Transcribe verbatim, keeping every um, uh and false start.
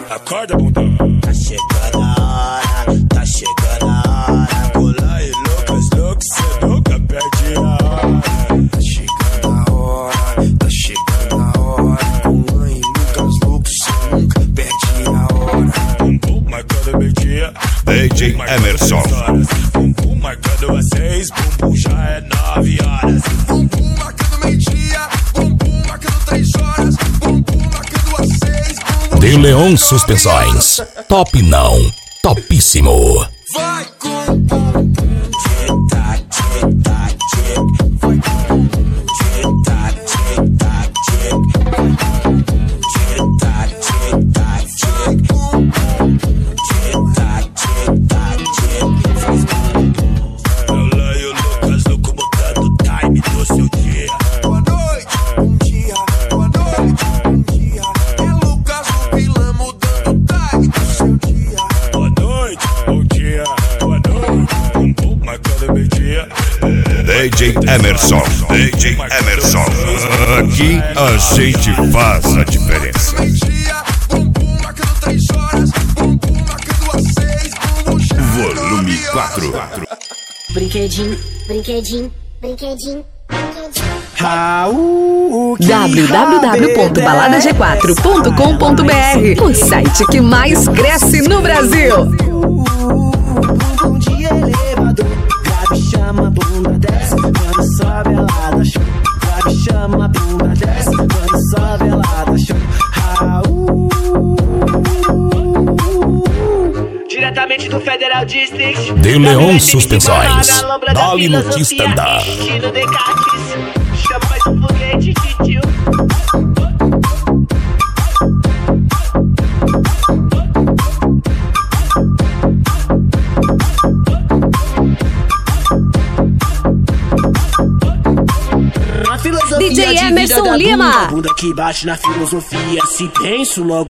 Acorda, bunda. Tá chegando a hora, tá chegando a hora. Colar e loucas, loucas, cê nunca perde a hora. Tá chegando a hora, tá chegando a hora. Colar e loucas, loucas, cê nunca perde a hora. Bum bum marcando meio-dia. D J Emerson. Bum bum marcando às seis. Bum bum já é nove horas. Bum bum marcando meio-dia. Bum bum marcando três horas. Bum bum marcando às seis. De Leon Suspensões. Top não, topíssimo. Vai com bum bum. Tic-tac, tic-tac, tic. Vai com bum bum. Tic-tac, tic-tac, tic. Vai com bum bum. Tic-tac, tic-tac, tic. Bum bum. Tic-tac, tic-tac, tic. Faz bum bum. Ela e o Lucas louco botando o time do seu dia. Boa noite, bom dia. Boa noite, bom dia. É Lucas o vilão mudando o time do seu dia. Boa noite, bom dia. Boa noite, bum bum marcando meio-dia. D J Emerson. D J Emerson. Aqui a gente faz a diferença. Meio-dia, bum bum marcando três horas. Bum bum marcando às seis. Bum bum já é Volume nove quatro. Brinquedinho, brinquedinho, brinquedinho, brinquedinho. w w w ponto balada g quatro ponto com ponto b r, o site que mais cresce no Brasil. Bumbum de elevador, grave chama, bunda desce, quando sobe ela dá show. Grave chama, bunda desce, quando sobe ela dá show. Raul. Diretamente do Federal District, De Leon Suspensões. Dali Notícia Andar. Estilo Decatis, chama mais um foguete de tio. D J Emerson Lima. Bunda que bate na filosofia, se penso logo